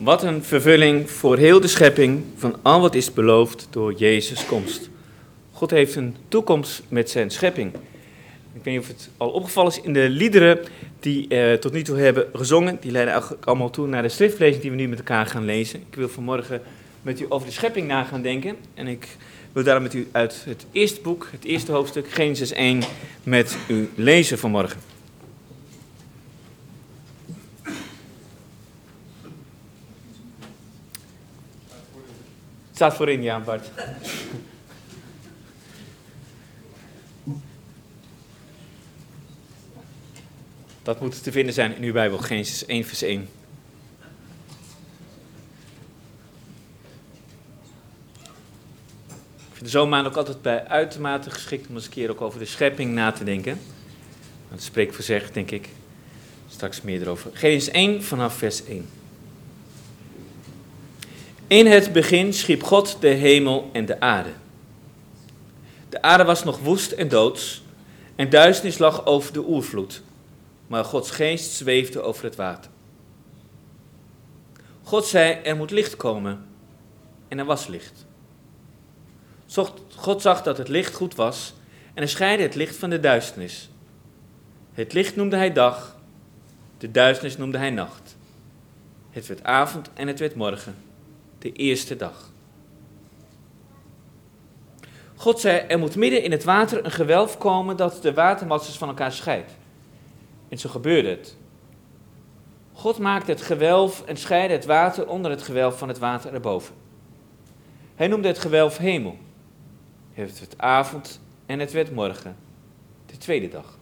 Wat een vervulling voor heel de schepping van al wat is beloofd door Jezus' komst. God heeft een toekomst met zijn schepping. Ik weet niet of het al opgevallen is in de liederen die tot nu toe hebben gezongen. Die leiden eigenlijk allemaal toe naar de schriftlezing die we nu met elkaar gaan lezen. Ik wil vanmorgen met u over de schepping na gaan denken. En ik wil daarom met u uit het eerste boek, het eerste hoofdstuk, Genesis 1, met u lezen vanmorgen. Het staat voorin, ja, Bart. Dat moet te vinden zijn in uw Bijbel, Genesis 1 vers 1. Ik vind de zomermaand ook altijd bij uitermate geschikt om eens een keer ook over de schepping na te denken. Dat spreekt voor zich, denk ik. Straks meer erover. Genesis 1 vanaf vers 1. In het begin schiep God de hemel en de aarde. De aarde was nog woest en doods, en duisternis lag over de oervloed, maar Gods geest zweefde over het water. God zei, er moet licht komen, en er was licht. God zag dat het licht goed was, en hij scheidde het licht van de duisternis. Het licht noemde hij dag, de duisternis noemde hij nacht. Het werd avond en het werd morgen. De eerste dag. God zei, er moet midden in het water een gewelf komen dat de watermasses van elkaar scheidt. En zo gebeurde het. God maakte het gewelf en scheidde het water onder het gewelf van het water erboven. Hij noemde het gewelf hemel. Het werd avond en het werd morgen. De tweede dag.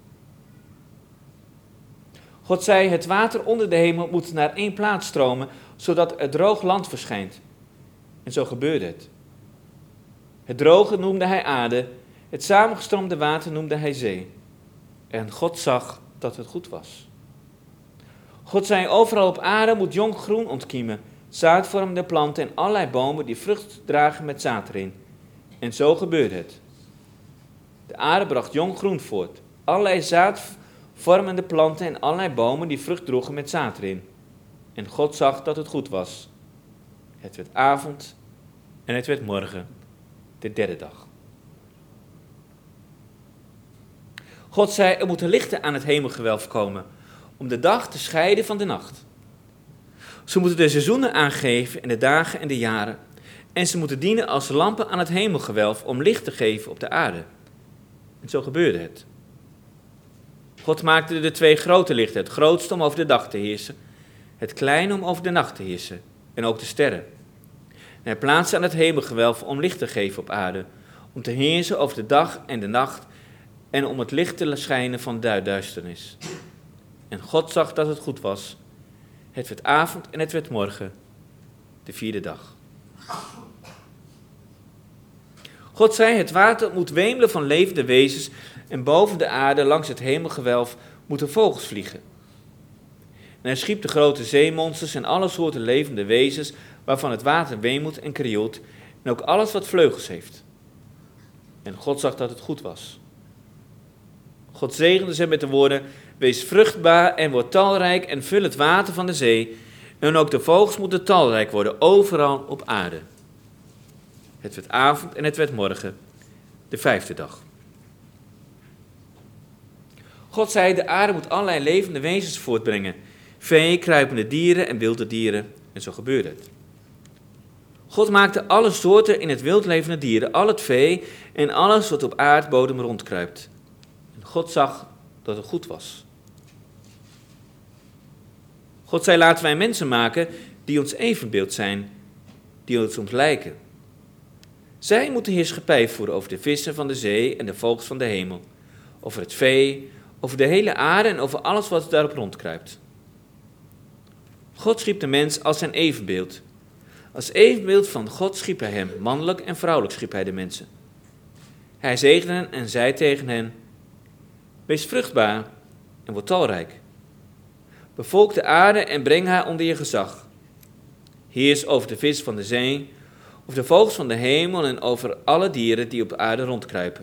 God zei, het water onder de hemel moet naar één plaats stromen, zodat er droog land verschijnt. En zo gebeurde het. Het droge noemde hij aarde, het samengestroomde water noemde hij zee. En God zag dat het goed was. God zei, overal op aarde moet jong groen ontkiemen, zaadvormende planten en allerlei bomen die vrucht dragen met zaad erin. En zo gebeurde het. De aarde bracht jong groen voort, allerlei zaadvormende planten en allerlei bomen die vrucht droegen met zaad erin. En God zag dat het goed was. Het werd avond en het werd morgen, de derde dag. God zei, er moeten lichten aan het hemelgewelf komen, om de dag te scheiden van de nacht. Ze moeten de seizoenen aangeven en de dagen en de jaren. En ze moeten dienen als lampen aan het hemelgewelf om licht te geven op de aarde. En zo gebeurde het. God maakte de twee grote lichten, het grootste om over de dag te heersen, het kleine om over de nacht te heersen, en ook de sterren. En hij plaatste aan het hemelgewelf om licht te geven op aarde, om te heersen over de dag en de nacht, en om het licht te schijnen van de duisternis. En God zag dat het goed was. Het werd avond en het werd morgen, de vierde dag. God zei, het water moet wemelen van levende wezens, en boven de aarde langs het hemelgewelf moeten vogels vliegen. En hij schiep de grote zeemonsters en alle soorten levende wezens, waarvan het water wemelt en krioelt, en ook alles wat vleugels heeft. En God zag dat het goed was. God zegende ze met de woorden, wees vruchtbaar en word talrijk en vul het water van de zee, en ook de vogels moeten talrijk worden, overal op aarde. Het werd avond en het werd morgen, de vijfde dag. God zei, de aarde moet allerlei levende wezens voortbrengen, vee, kruipende dieren en wilde dieren, en zo gebeurde het. God maakte alle soorten in het wild levende dieren, al het vee en alles wat op aardbodem rondkruipt. En God zag dat het goed was. God zei, laten wij mensen maken die ons evenbeeld zijn, die ons lijken. Zij moeten heerschappij voeren over de vissen van de zee en de vogels van de hemel, over het vee, over de hele aarde en over alles wat daarop rondkruipt. God schiep de mens als zijn evenbeeld. Als evenbeeld van God schiep hij hem, mannelijk en vrouwelijk schiep hij de mensen. Hij zegende hen en zei tegen hen, wees vruchtbaar en word talrijk. Bevolk de aarde en breng haar onder je gezag. Heers over de vis van de zee, over de vogels van de hemel en over alle dieren die op de aarde rondkruipen.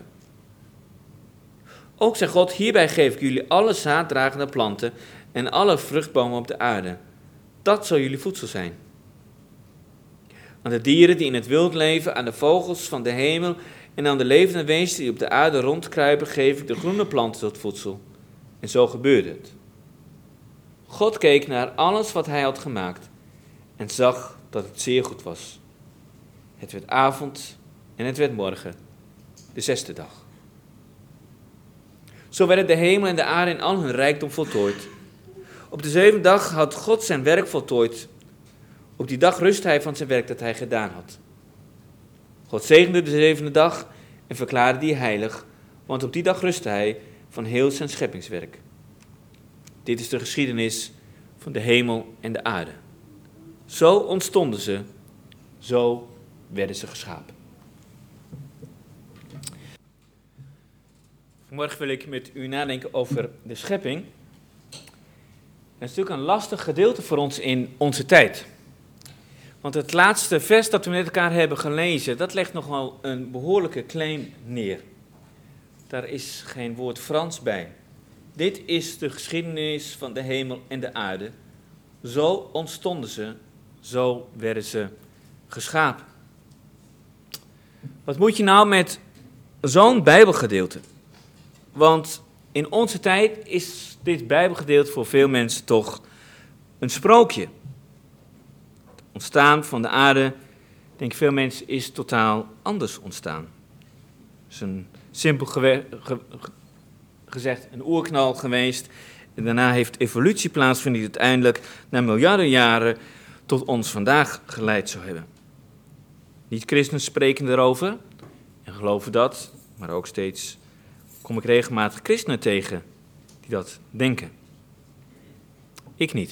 Ook zei God, hierbij geef ik jullie alle zaaddragende planten en alle vruchtbomen op de aarde. dat zal jullie voedsel zijn. Aan de dieren die in het wild leven, aan de vogels van de hemel en aan de levende wezens die op de aarde rondkruipen, geef ik de groene planten tot voedsel. En zo gebeurde het. God keek naar alles wat hij had gemaakt en zag dat het zeer goed was. Het werd avond en het werd morgen, de 6e dag. Zo werden de hemel en de aarde in al hun rijkdom voltooid. Op de 7e dag had God zijn werk voltooid. Op die dag rustte hij van zijn werk dat hij gedaan had. God zegende de 7e dag en verklaarde die heilig, want op die dag rustte hij van heel zijn scheppingswerk. Dit is de geschiedenis van de hemel en de aarde. Zo ontstonden ze, zo werden ze geschapen. Vanmorgen wil ik met u nadenken over de schepping. Dat is natuurlijk een lastig gedeelte voor ons in onze tijd. Want het laatste vers dat we met elkaar hebben gelezen, dat legt nogal een behoorlijke claim neer. Daar is geen woord Frans bij. Dit is de geschiedenis van de hemel en de aarde. Zo ontstonden ze, zo werden ze geschapen. Wat moet je nou met zo'n Bijbelgedeelte? Want in onze tijd is dit Bijbelgedeelte voor veel mensen toch een sprookje. Het ontstaan van de aarde, denk veel mensen, is totaal anders ontstaan. Het is een simpel gezegd een oerknal geweest. En daarna heeft evolutie plaatsgevonden die uiteindelijk na miljarden jaren tot ons vandaag geleid zou hebben. Niet-christenen spreken erover en geloven dat, maar ook steeds kom ik regelmatig christenen tegen die dat denken. Ik niet.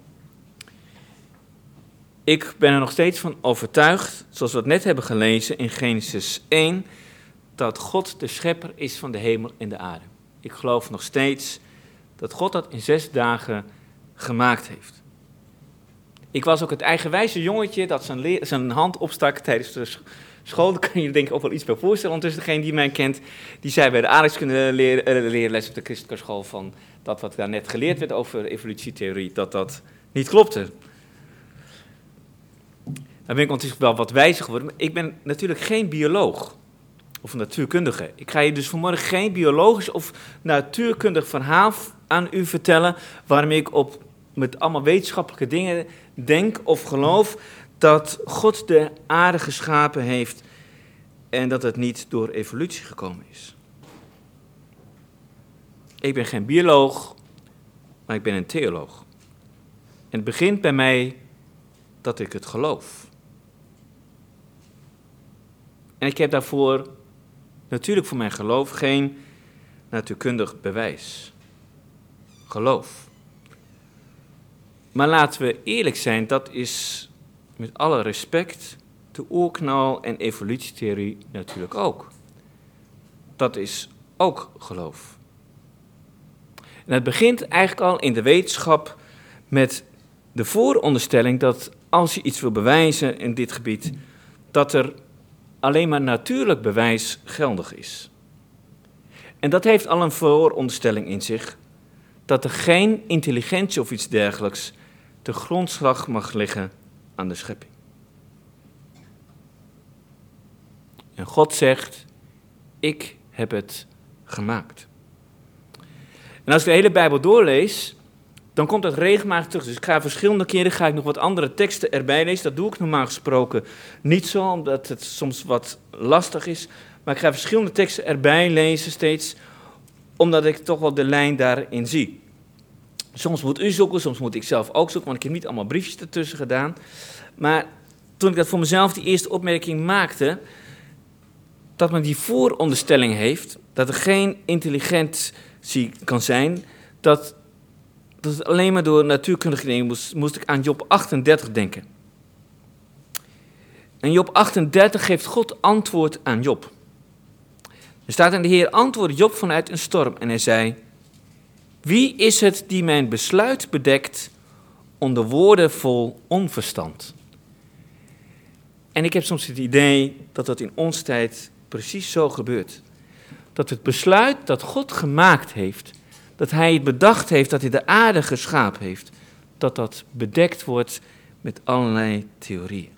Ik ben er nog steeds van overtuigd, zoals we het net hebben gelezen in Genesis 1, dat God de schepper is van de hemel en de aarde. Ik geloof nog steeds dat God dat in 6 dagen gemaakt heeft. Ik was ook het eigenwijze jongetje dat zijn hand opstak tijdens de school. Daar kan je denk ik ook wel iets bij voorstellen. Ondertussen degene die mij kent, die zei bij de aardrijkskunde leerles op de christelijke school van dat wat daar net geleerd werd over evolutietheorie, dat niet klopte. Daar ben ik ondertussen wel wat wijzer geworden. Maar ik ben natuurlijk geen bioloog of natuurkundige. Ik ga je dus vanmorgen geen biologisch of natuurkundig verhaal aan u vertellen waarom ik met allemaal wetenschappelijke dingen denk of geloof dat God de aarde geschapen heeft en dat het niet door evolutie gekomen is. Ik ben geen bioloog, maar ik ben een theoloog. En het begint bij mij dat ik het geloof. En ik heb daarvoor natuurlijk voor mijn geloof geen natuurkundig bewijs. Geloof. Maar laten we eerlijk zijn, dat is met alle respect de oerknal en evolutietheorie natuurlijk ook. Dat is ook geloof. En het begint eigenlijk al in de wetenschap met de vooronderstelling dat als je iets wil bewijzen in dit gebied, dat er alleen maar natuurlijk bewijs geldig is. En dat heeft al een vooronderstelling in zich, dat er geen intelligentie of iets dergelijks de grondslag mag liggen aan de schepping. En God zegt, ik heb het gemaakt. En als ik de hele Bijbel doorlees, dan komt dat regelmatig terug. Dus ik ga verschillende keren nog wat andere teksten erbij lezen. Dat doe ik normaal gesproken niet zo, omdat het soms wat lastig is. Maar ik ga verschillende teksten erbij lezen steeds, omdat ik toch wel de lijn daarin zie. Soms moet u zoeken, soms moet ik zelf ook zoeken, want ik heb niet allemaal briefjes ertussen gedaan. Maar toen ik dat voor mezelf die eerste opmerking maakte, dat men die vooronderstelling heeft, dat er geen intelligentie kan zijn, dat het alleen maar door natuurkundige dingen moest ik aan Job 38 denken. En Job 38 geeft God antwoord aan Job. Er staat: en de Heer antwoordde Job vanuit een storm en hij zei: wie is het die mijn besluit bedekt onder woorden vol onverstand? En ik heb soms het idee dat dat in onze tijd precies zo gebeurt. Dat het besluit dat God gemaakt heeft, dat hij het bedacht heeft, dat hij de aarde geschapen heeft, dat bedekt wordt met allerlei theorieën.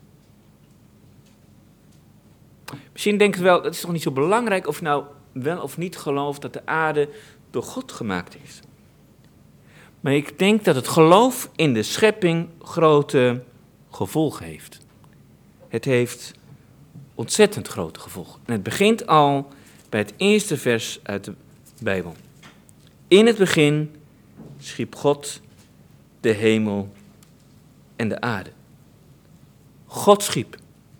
Misschien denkt u wel, het is toch niet zo belangrijk of je nou wel of niet gelooft dat de aarde door God gemaakt is. Maar ik denk dat het geloof in de schepping grote gevolgen heeft. Het heeft ontzettend grote gevolgen. En het begint al bij het eerste vers uit de Bijbel. In het begin schiep God de hemel en de aarde. God schiep.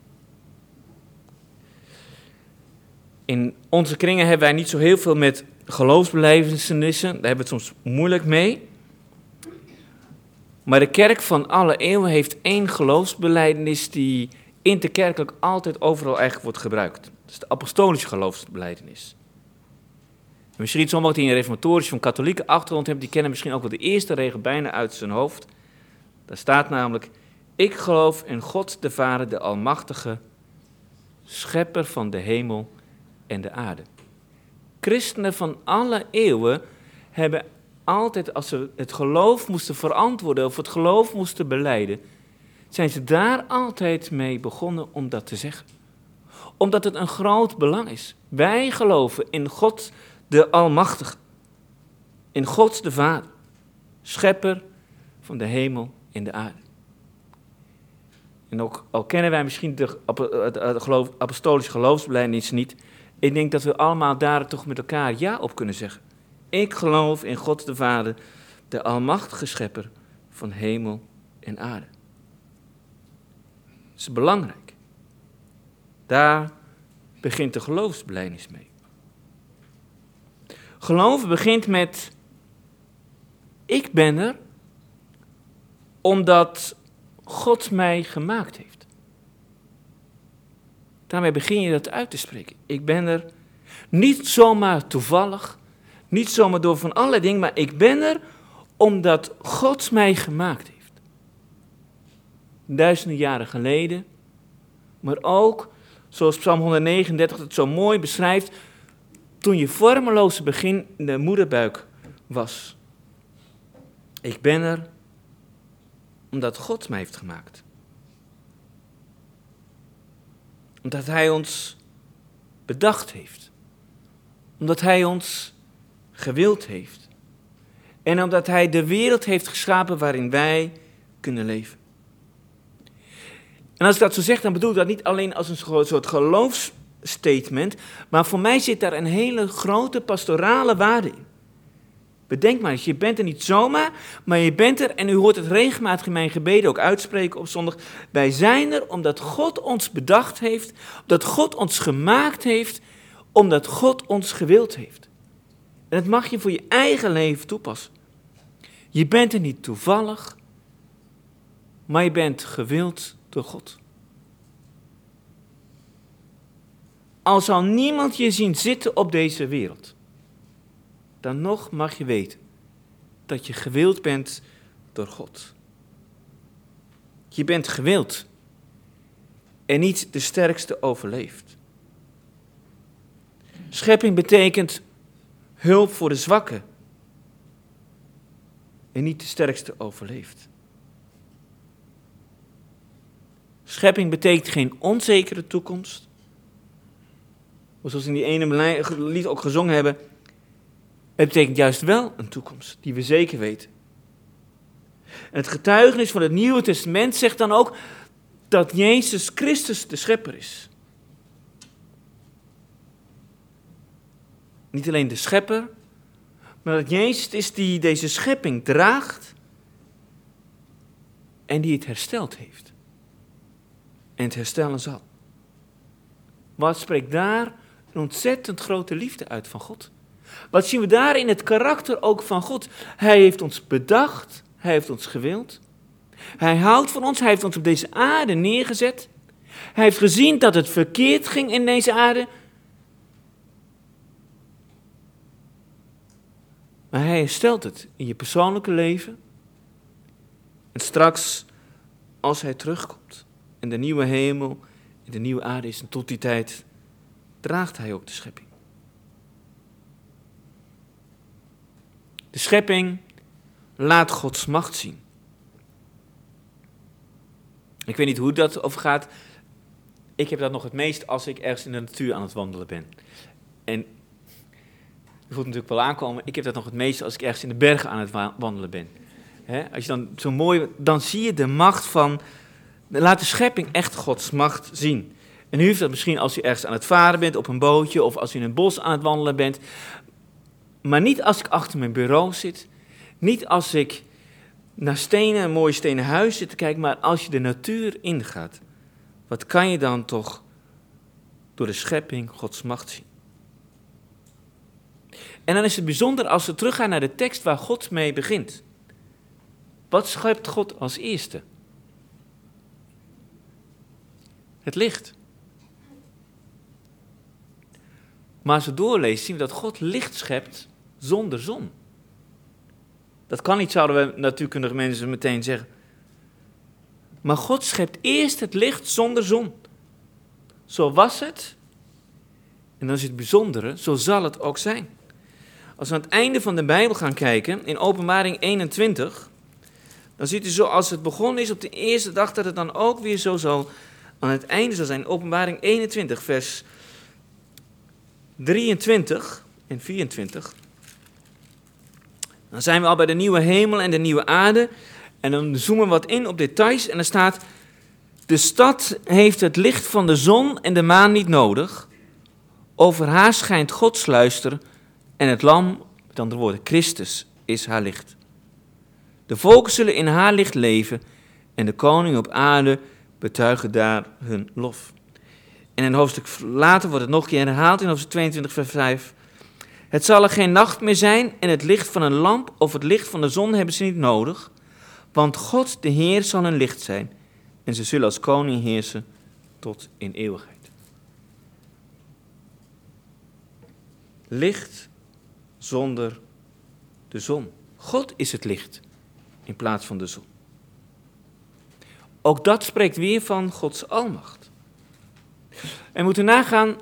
In onze kringen hebben wij niet zo heel veel met geloofsbelijvenissen. Daar hebben we het soms moeilijk mee. Maar de kerk van alle eeuwen heeft één geloofsbelijdenis die interkerkelijk altijd overal eigenlijk wordt gebruikt. Dat is de apostolische geloofsbelijdenis. En misschien sommigen die een reformatorische van katholieke achtergrond hebben, die kennen misschien ook wel de eerste regel bijna uit zijn hoofd. Daar staat namelijk: ik geloof in God de Vader, de Almachtige, schepper van de hemel en de aarde. Christenen van alle eeuwen hebben altijd, als ze het geloof moesten verantwoorden of het geloof moesten belijden, zijn ze daar altijd mee begonnen om dat te zeggen. Omdat het een groot belang is. Wij geloven in God de Almachtige. In God de Vader, schepper van de hemel en de aarde. En ook al kennen wij misschien de apostolische geloofsbelijdenis niet, ik denk dat we allemaal daar toch met elkaar ja op kunnen zeggen. Ik geloof in God de Vader, de Almachtige schepper van hemel en aarde. Dat is belangrijk. Daar begint de geloofsbelijdenis mee. Geloven begint met: ik ben er omdat God mij gemaakt heeft. Daarmee begin je dat uit te spreken. Ik ben er niet zomaar toevallig, niet zomaar door van allerlei dingen, maar ik ben er omdat God mij gemaakt heeft. Duizenden jaren geleden, maar ook, zoals Psalm 139 het zo mooi beschrijft, toen je vormeloze begin in de moederbuik was. Ik ben er omdat God mij heeft gemaakt. Omdat Hij ons bedacht heeft. Omdat Hij ons gewild heeft. En omdat Hij de wereld heeft geschapen waarin wij kunnen leven. En als ik dat zo zeg, dan bedoel ik dat niet alleen als een soort geloofsstatement, maar voor mij zit daar een hele grote pastorale waarde in. Bedenk maar eens, je bent er niet zomaar, maar je bent er, en u hoort het regelmatig in mijn gebeden ook uitspreken op zondag. Wij zijn er omdat God ons bedacht heeft, omdat God ons gemaakt heeft, omdat God ons gewild heeft. En dat mag je voor je eigen leven toepassen. Je bent er niet toevallig, maar je bent gewild door God. Al zal niemand je zien zitten op deze wereld, dan nog mag je weten dat je gewild bent door God. Je bent gewild en niet de sterkste overleeft. Schepping betekent hulp voor de zwakke en niet de sterkste overleeft. Schepping betekent geen onzekere toekomst. Zoals in die ene lied ook gezongen hebben. Het betekent juist wel een toekomst die we zeker weten. En het getuigenis van het Nieuwe Testament zegt dan ook dat Jezus Christus de schepper is. Niet alleen de schepper, maar dat Jezus het is die deze schepping draagt en die het hersteld heeft. En het herstellen zal. Wat spreekt daar een ontzettend grote liefde uit van God? Wat zien we daar in het karakter ook van God? Hij heeft ons bedacht, Hij heeft ons gewild. Hij houdt van ons, Hij heeft ons op deze aarde neergezet. Hij heeft gezien dat het verkeerd ging in deze aarde. Maar Hij herstelt het in je persoonlijke leven. En straks, als Hij terugkomt en de nieuwe hemel en de nieuwe aarde is, en tot die tijd draagt Hij ook de schepping. De schepping laat Gods macht zien. Ik weet niet hoe dat overgaat. Ik heb dat nog het meest als ik ergens in de natuur aan het wandelen ben. En je voelt natuurlijk wel aankomen, ik heb dat nog het meest als ik ergens in de bergen aan het wandelen ben. Als je dan zo mooi, dan zie je de macht van, laat de schepping echt Gods macht zien. En nu heeft dat misschien als je ergens aan het varen bent op een bootje of als je in een bos aan het wandelen bent. Maar niet als ik achter mijn bureau zit, niet als ik naar stenen, een mooi stenen huis zit te kijken, maar als je de natuur ingaat. Wat kan je dan toch door de schepping Gods macht zien? En dan is het bijzonder als we teruggaan naar de tekst waar God mee begint. Wat schept God als eerste? Het licht. Maar als we doorlezen zien we dat God licht schept zonder zon. Dat kan niet, zouden we natuurkundige mensen meteen zeggen. Maar God schept eerst het licht zonder zon. Zo was het. En dan is het bijzondere, zo zal het ook zijn. Als we aan het einde van de Bijbel gaan kijken, in Openbaring 21, dan ziet u zoals het begonnen is op de eerste dag, dat het dan ook weer zo zal, aan het einde zal zijn. Openbaring 21, vers 23 en 24. Dan zijn we al bij de nieuwe hemel en de nieuwe aarde. En dan zoomen we wat in op details en er staat: de stad heeft het licht van de zon en de maan niet nodig. Over haar schijnt Gods luister en het lam, met andere woorden, Christus, is haar licht. De volken zullen in haar licht leven en de koningen op aarde betuigen daar hun lof. En een hoofdstuk later wordt het nog een keer herhaald in hoofdstuk 22 vers 5. Het zal er geen nacht meer zijn en het licht van een lamp of het licht van de zon hebben ze niet nodig, want God de Heer zal hun licht zijn en ze zullen als koning heersen tot in eeuwigheid. Licht zonder de zon. God is het licht in plaats van de zon. Ook dat spreekt weer van Gods almacht. En we moeten nagaan,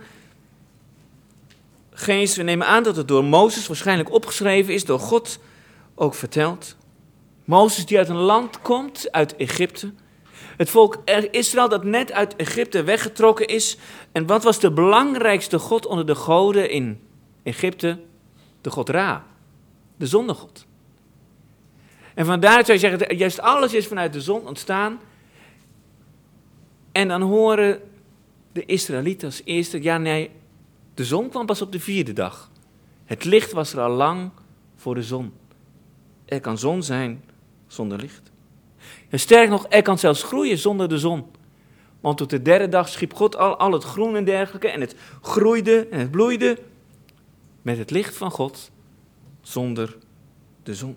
we nemen aan dat het door Mozes waarschijnlijk opgeschreven is, door God ook verteld. Mozes die uit een land komt, uit Egypte. Het volk Israël dat net uit Egypte weggetrokken is. En wat was de belangrijkste god onder de goden in Egypte? De god Ra, de zonnegod. En vandaar zou je zeggen, juist alles is vanuit de zon ontstaan. En dan horen de Israëlieten als eerste, ja nee, de zon kwam pas op de 4e dag. Het licht was er al lang voor de zon. Er kan zon zijn zonder licht. En sterk nog, er kan zelfs groeien zonder de zon. Want op de 3e dag schiep God al het groen en dergelijke. En het groeide en het bloeide met het licht van God zonder de zon.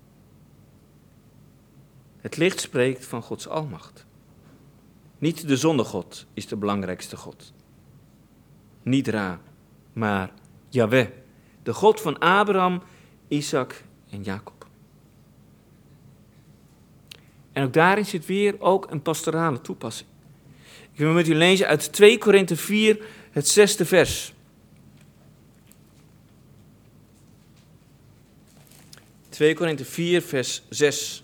Het licht spreekt van Gods almacht. Niet de zonnegod is de belangrijkste God. Niet Ra, maar Yahweh, de God van Abraham, Isaac en Jacob. En ook daarin zit weer ook een pastorale toepassing. Ik wil met u lezen uit 2 Korinthe 4, het 6e vers. 2 Korinthe 4, vers 6.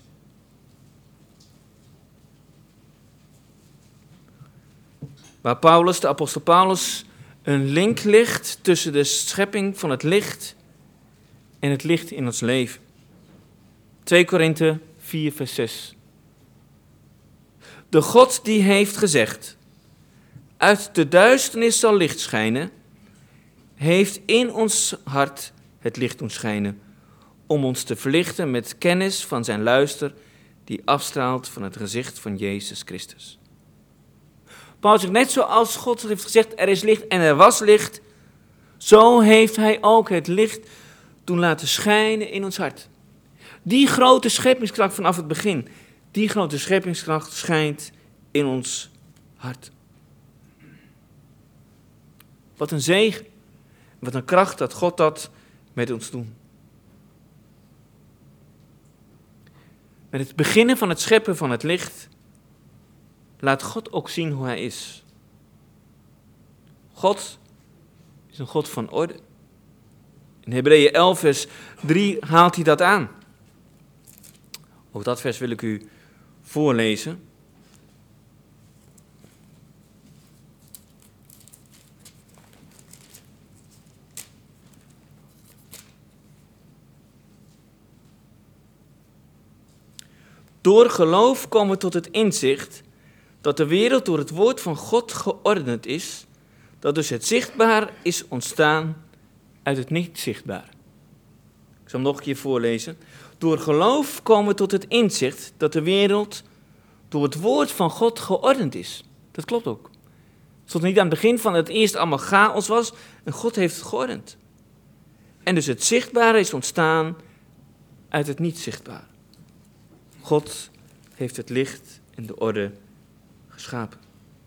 Waar Paulus, de apostel Paulus, een link legt tussen de schepping van het licht en het licht in ons leven. 2 Korinthe 4, vers 6. De God die heeft gezegd, uit de duisternis zal licht schijnen, heeft in ons hart het licht doen schijnen, om ons te verlichten met kennis van zijn luister, die afstraalt van het gezicht van Jezus Christus. Paulus zegt, net zoals God heeft gezegd, er is licht en er was licht, zo heeft hij ook het licht doen laten schijnen in ons hart. Die grote scheppingskracht vanaf het begin, die grote scheppingskracht schijnt in ons hart. Wat een zegen, wat een kracht dat God dat met ons doet. Met het beginnen van het scheppen van het licht laat God ook zien hoe hij is. God is een God van orde. In Hebreeën 11 vers 3 haalt hij dat aan. Ook dat vers wil ik u voorlezen. Door geloof komen we tot het inzicht dat de wereld door het woord van God geordend is, dat dus het zichtbaar is ontstaan uit het niet zichtbaar. Ik zal hem nog een keer voorlezen. Door geloof komen we tot het inzicht dat de wereld door het woord van God geordend is. Dat klopt ook. Het stond niet aan het begin van het eerst allemaal chaos was en God heeft het geordend. En dus het zichtbare is ontstaan uit het niet zichtbare. God heeft het licht en de orde geschapen.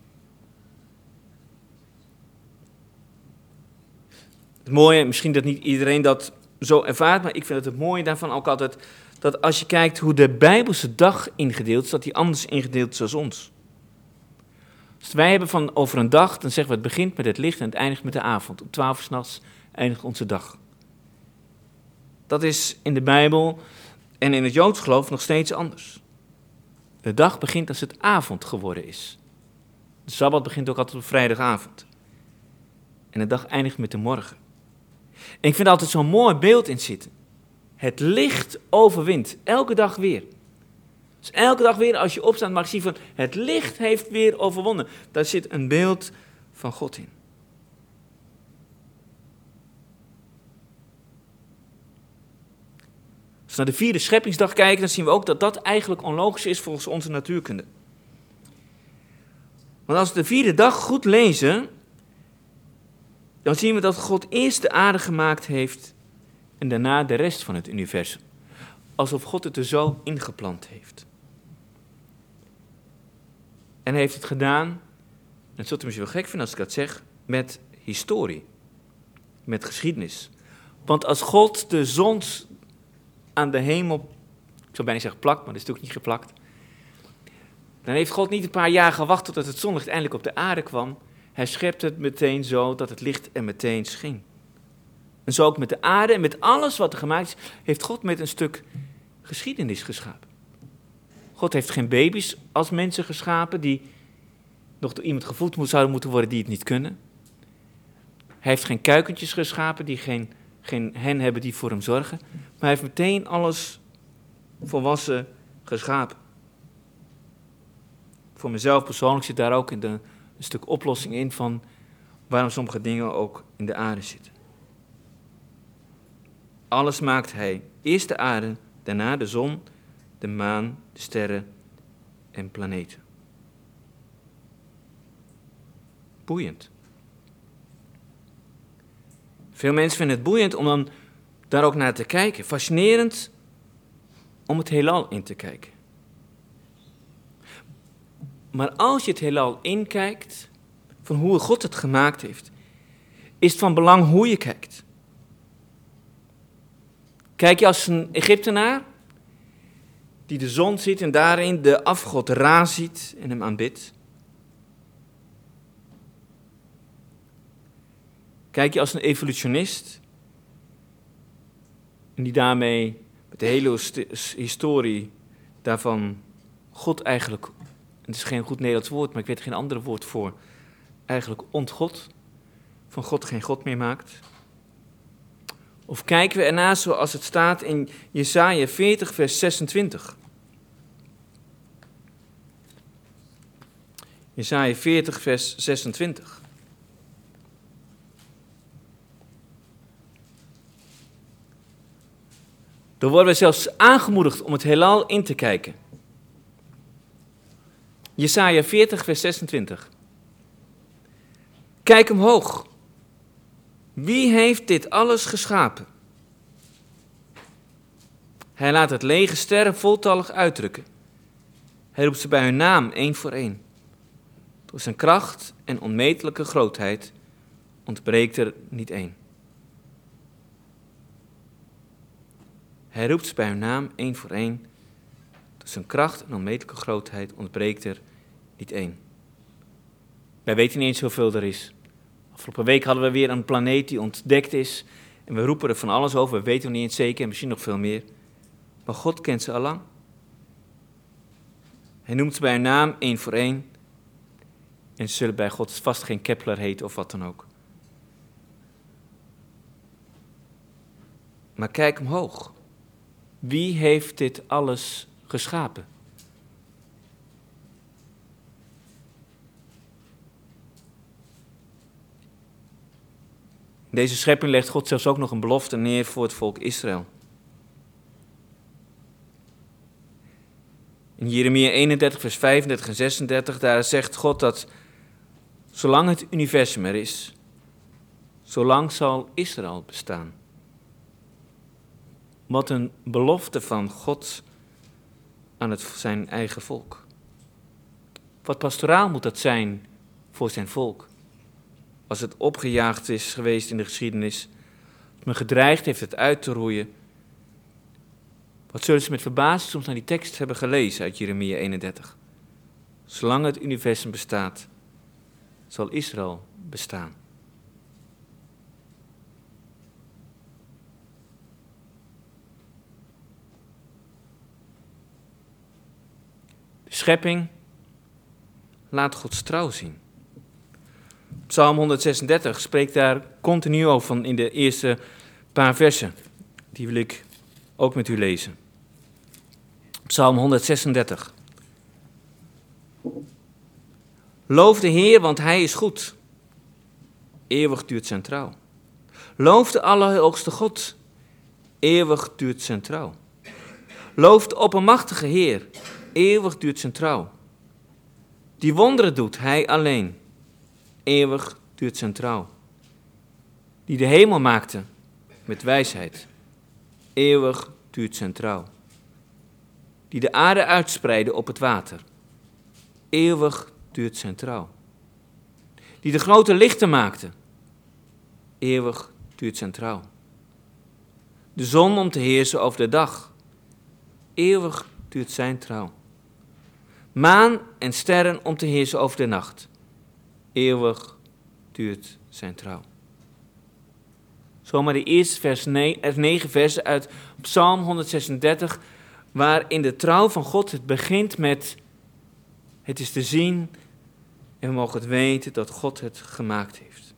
Het mooie, misschien dat niet iedereen dat zo ervaart, maar ik vind het mooie daarvan ook altijd, dat als je kijkt hoe de Bijbelse dag ingedeeld is, dat die anders ingedeeld is zoals ons. Dus wij hebben van over een dag, dan zeggen we het begint met het licht en het eindigt met de avond. Om 12 uur 's nachts eindigt onze dag. Dat is in de Bijbel en in het Joods geloof nog steeds anders. De dag begint als het avond geworden is. De Sabbat begint ook altijd op vrijdagavond. En de dag eindigt met de morgen. En ik vind er altijd zo'n mooi beeld in zitten. Het licht overwint, elke dag weer. Dus elke dag weer als je opstaat mag je zien van het licht heeft weer overwonnen. Daar zit een beeld van God in. Als we naar de 4e scheppingsdag kijken, dan zien we ook dat dat eigenlijk onlogisch is volgens onze natuurkunde. Want als we de 4e dag goed lezen, dan zien we dat God eerst de aarde gemaakt heeft en daarna de rest van het universum. Alsof God het er zo ingeplant heeft. En hij heeft het gedaan, en het zult u misschien wel gek vinden als ik dat zeg, met historie. Met geschiedenis. Want als God de zon aan de hemel, ik zou bijna zeggen plakt, maar dat is natuurlijk niet geplakt. Dan heeft God niet een paar jaar gewacht totdat het zonlicht eindelijk op de aarde kwam. Hij schept het meteen zo dat het licht er meteen scheen. En zo ook met de aarde en met alles wat er gemaakt is, heeft God met een stuk geschiedenis geschapen. God heeft geen baby's als mensen geschapen die nog door iemand gevoed zouden moeten worden die het niet kunnen. Hij heeft geen kuikentjes geschapen die geen hen hebben die voor hem zorgen. Maar hij heeft meteen alles volwassen geschapen. Voor mezelf persoonlijk zit daar ook een stuk oplossing in van waarom sommige dingen ook in de aarde zitten. Alles maakt hij. Eerst de aarde, daarna de zon, de maan, de sterren en planeten. Boeiend. Veel mensen vinden het boeiend om dan daar ook naar te kijken. Fascinerend om het heelal in te kijken. Maar als je het heelal inkijkt, van hoe God het gemaakt heeft, is het van belang hoe je kijkt. Kijk je als een Egyptenaar, die de zon ziet en daarin de afgod Ra ziet en hem aanbidt? Kijk je als een evolutionist, en die daarmee met de hele historie daarvan God eigenlijk, het is geen goed Nederlands woord, maar ik weet er geen ander woord voor, eigenlijk ontgod, van God geen God meer maakt? Of kijken we ernaar zoals het staat in Jesaja 40 vers 26. Jesaja 40 vers 26. Dan worden we zelfs aangemoedigd om het heelal in te kijken. Jesaja 40 vers 26. Kijk omhoog. Wie heeft dit alles geschapen? Hij laat het lege sterren voltallig uitdrukken. Hij roept ze bij hun naam, één voor één. Door zijn kracht en onmetelijke grootheid ontbreekt er niet één. Hij roept ze bij hun naam, één voor één. Door zijn kracht en onmetelijke grootheid ontbreekt er niet één. Wij weten niet eens hoeveel er is. Afgelopen week hadden we weer een planeet die ontdekt is. En we roepen er van alles over. We weten nog niet eens zeker en misschien nog veel meer. Maar God kent ze allang. Hij noemt ze bij hun naam, één voor één. En ze zullen bij God vast geen Kepler heten of wat dan ook. Maar kijk omhoog. Wie heeft dit alles geschapen? In deze schepping legt God zelfs ook nog een belofte neer voor het volk Israël. In Jeremia 31, vers 35 en 36, daar zegt God dat zolang het universum er is, zolang zal Israël bestaan. Wat een belofte van God aan zijn eigen volk. Wat pastoraal moet dat zijn voor zijn volk? Als het opgejaagd is geweest in de geschiedenis, men gedreigd heeft het uit te roeien. Wat zullen ze met verbazing soms naar die tekst hebben gelezen uit Jeremia 31? Zolang het universum bestaat, zal Israël bestaan. De schepping laat Gods trouw zien. Psalm 136 spreekt daar continu over in de eerste paar versen. Die wil ik ook met u lezen. Psalm 136. Loof de Heer, want Hij is goed. Eeuwig duurt zijn trouw. Loof de Allerhoogste God. Eeuwig duurt zijn trouw. Loof de Oppermachtige Heer. Eeuwig duurt zijn trouw. Die wonderen doet Hij alleen. Eeuwig duurt zijn trouw. Die de hemel maakte met wijsheid. Eeuwig duurt zijn trouw. Die de aarde uitspreidde op het water. Eeuwig duurt zijn trouw. Die de grote lichten maakte. Eeuwig duurt zijn trouw. De zon om te heersen over de dag. Eeuwig duurt zijn trouw. Maan en sterren om te heersen over de nacht. Eeuwig duurt zijn trouw. Zomaar de eerste 9 versen uit Psalm 136, waarin de trouw van God het begint met: het is te zien en we mogen het weten dat God het gemaakt heeft.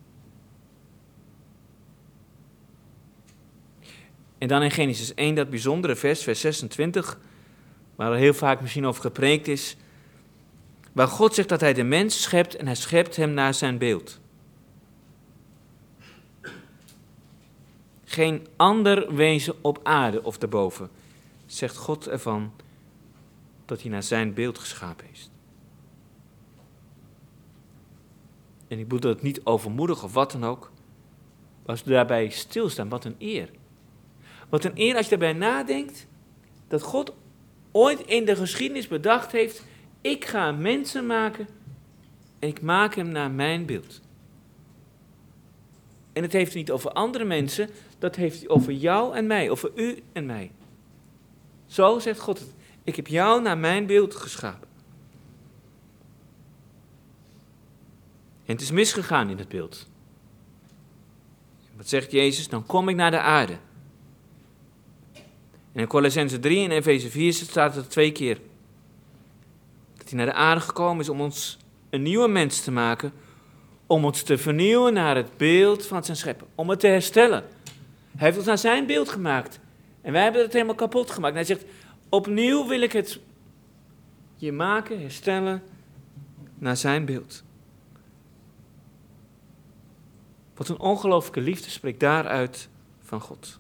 En dan in Genesis 1, dat bijzondere vers 26, waar er heel vaak misschien over gepreekt is, waar God zegt dat hij de mens schept en hij schept hem naar zijn beeld. Geen ander wezen op aarde of daarboven zegt God ervan dat hij naar zijn beeld geschapen is. En ik bedoel het niet overmoedig of wat dan ook, maar als we daarbij stilstaan, wat een eer. Wat een eer als je daarbij nadenkt dat God ooit in de geschiedenis bedacht heeft: ik ga mensen maken en ik maak hem naar mijn beeld. En het heeft niet over andere mensen, dat heeft hij over jou en mij, over u en mij. Zo zegt God het: ik heb jou naar mijn beeld geschapen. En het is misgegaan in het beeld. Wat zegt Jezus? Dan kom ik naar de aarde. En in Colossenzen 3 en Efeze 4 staat het 2 keer. Dat hij naar de aarde gekomen is om ons een nieuwe mens te maken. Om ons te vernieuwen naar het beeld van zijn schepper. Om het te herstellen. Hij heeft ons naar zijn beeld gemaakt. En wij hebben het helemaal kapot gemaakt. En hij zegt: opnieuw wil ik het je maken, herstellen naar zijn beeld. Wat een ongelooflijke liefde spreekt daaruit van God.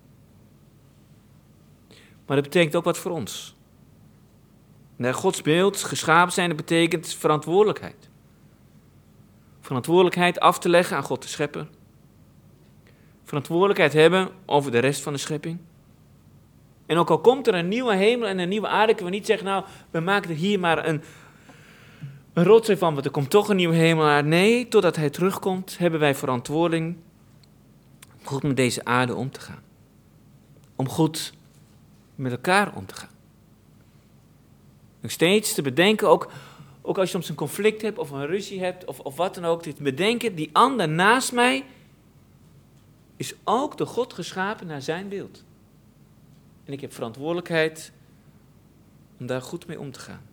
Maar dat betekent ook wat voor ons. Naar Gods beeld geschapen zijn, dat betekent verantwoordelijkheid. Verantwoordelijkheid af te leggen aan God de schepper. Verantwoordelijkheid hebben over de rest van de schepping. En ook al komt er een nieuwe hemel en een nieuwe aarde, kunnen we niet zeggen: nou, we maken er hier maar een rotzooi van, want er komt toch een nieuwe hemel en aarde. Nee, totdat hij terugkomt, hebben wij verantwoording om goed met deze aarde om te gaan. Om goed met elkaar om te gaan. Nog steeds te bedenken, ook als je soms een conflict hebt of een ruzie hebt of wat dan ook, te bedenken: die ander naast mij is ook door God geschapen naar zijn beeld. En ik heb verantwoordelijkheid om daar goed mee om te gaan.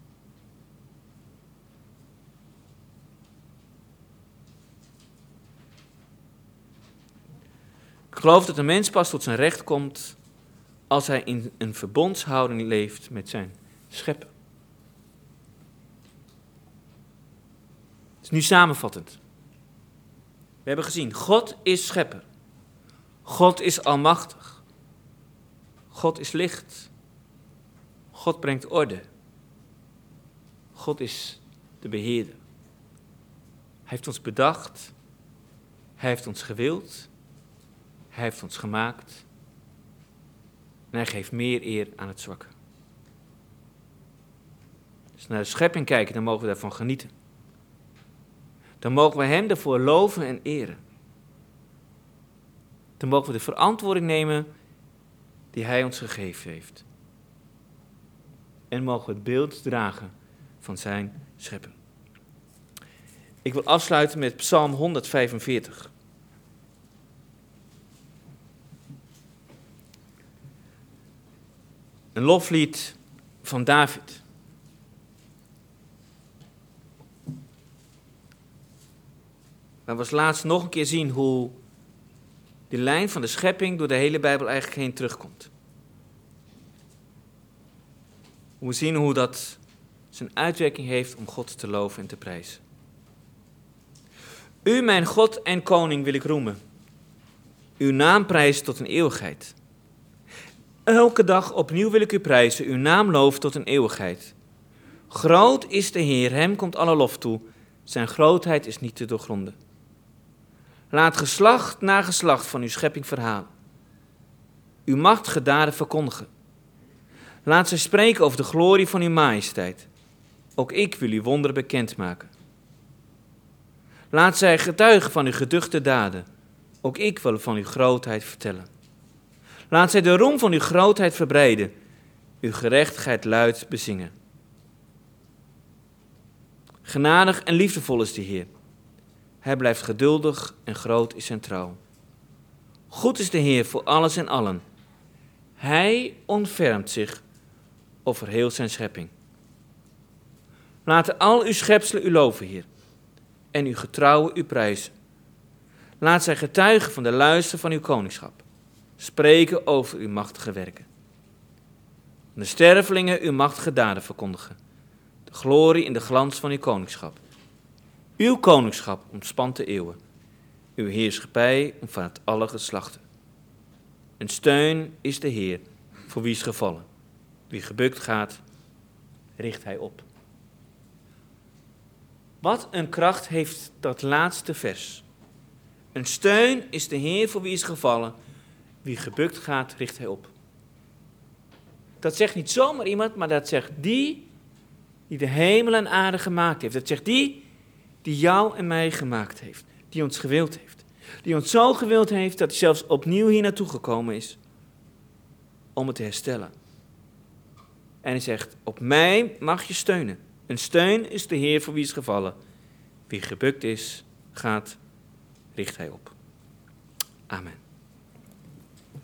Ik geloof dat een mens pas tot zijn recht komt als hij in een verbondshouding leeft met zijn schepper. Dus nu samenvattend. We hebben gezien, God is schepper. God is almachtig. God is licht. God brengt orde. God is de beheerder. Hij heeft ons bedacht. Hij heeft ons gewild. Hij heeft ons gemaakt. En hij geeft meer eer aan het zwakke. Dus naar de schepping kijken, dan mogen we daarvan genieten. Dan mogen we hem daarvoor loven en eren. Dan mogen we de verantwoording nemen die hij ons gegeven heeft. En mogen we het beeld dragen van zijn schepping. Ik wil afsluiten met Psalm 145. Een loflied van David. We was laatst nog een keer zien hoe die lijn van de schepping door de hele Bijbel eigenlijk heen terugkomt. We zien hoe dat zijn uitwerking heeft om God te loven en te prijzen. U, mijn God en koning, wil ik roemen. Uw naam prijzen tot een eeuwigheid. Elke dag opnieuw wil ik u prijzen, uw naam loven tot een eeuwigheid. Groot is de Heer, hem komt alle lof toe. Zijn grootheid is niet te doorgronden. Laat geslacht na geslacht van uw schepping verhalen. Uw machtige daden verkondigen. Laat zij spreken over de glorie van uw majesteit. Ook ik wil uw wonderen bekendmaken. Laat zij getuigen van uw geduchte daden. Ook ik wil van uw grootheid vertellen. Laat zij de roem van uw grootheid verbreiden. Uw gerechtigheid luid bezingen. Genadig en liefdevol is de Heer. Hij blijft geduldig en groot is zijn trouw. Goed is de Heer voor alles en allen. Hij ontfermt zich over heel zijn schepping. Laten al uw schepselen u loven, Heer, en uw getrouwen u prijzen. Laat zij getuigen van de luister van uw koningschap, spreken over uw machtige werken. De stervelingen uw machtige daden verkondigen, de glorie en de glans van uw koningschap. Uw koningschap omspant de eeuwen, uw heerschappij omvat alle geslachten. Een steun is de Heer, voor wie is gevallen. Wie gebukt gaat, richt hij op. Wat een kracht heeft dat laatste vers. Een steun is de Heer, voor wie is gevallen. Wie gebukt gaat, richt hij op. Dat zegt niet zomaar iemand, maar dat zegt die de hemel en aarde gemaakt heeft. Dat zegt die jou en mij gemaakt heeft. Die ons gewild heeft. Die ons zo gewild heeft dat hij zelfs opnieuw hier naartoe gekomen is. Om het te herstellen. En hij zegt, op mij mag je steunen. Een steun is de Heer, voor wie is gevallen. Wie gebukt is, gaat, richt hij op. Amen.